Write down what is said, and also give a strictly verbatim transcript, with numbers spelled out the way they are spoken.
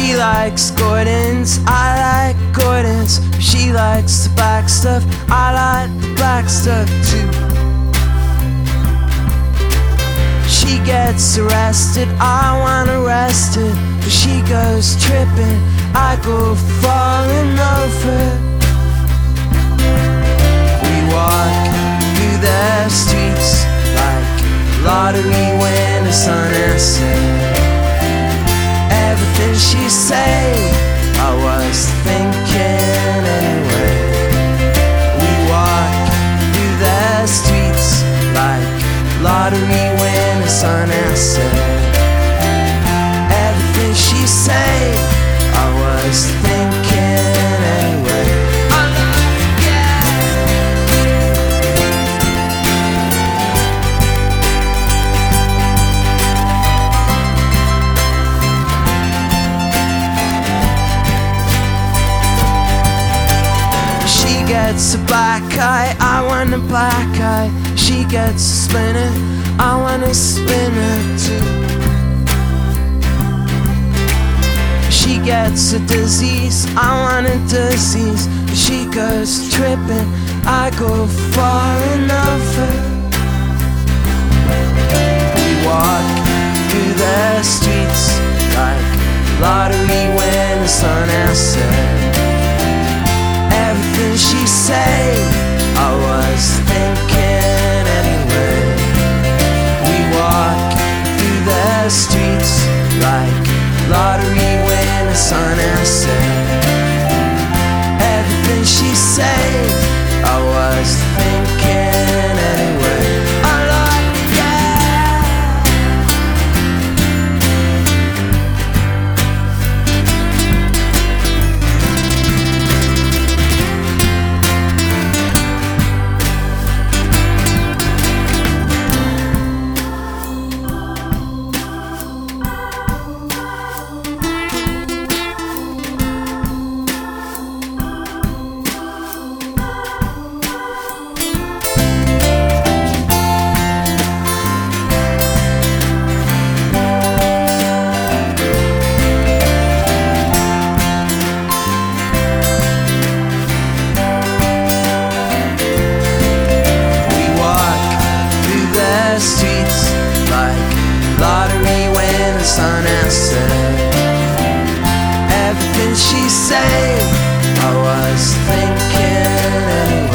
She likes Gordon's, I like Gordon's. She likes the black stuff, I like the black stuff too. She gets arrested, I want arrested. But she goes tripping, I go falling over. We walk through the streets like lottery winners on a set. Everything she say, I was thinking anyway. We walk through the streets like lottery winners on a set. Everything she say, I was thinking anyway. Gets a black eye, I want a black eye. She gets a spinner, I want a spinner too. She gets a disease, I want a disease. She goes tripping, I go falling over. We walk through the streets like lottery winners on a set. Everything she say, I was thinking anyway. We walk through the streets like lottery winners on a set. Everything she say, I was thinking anyway. I like, yeah. Streets like lottery winners on a set. Everything she say, I was thinking anyway.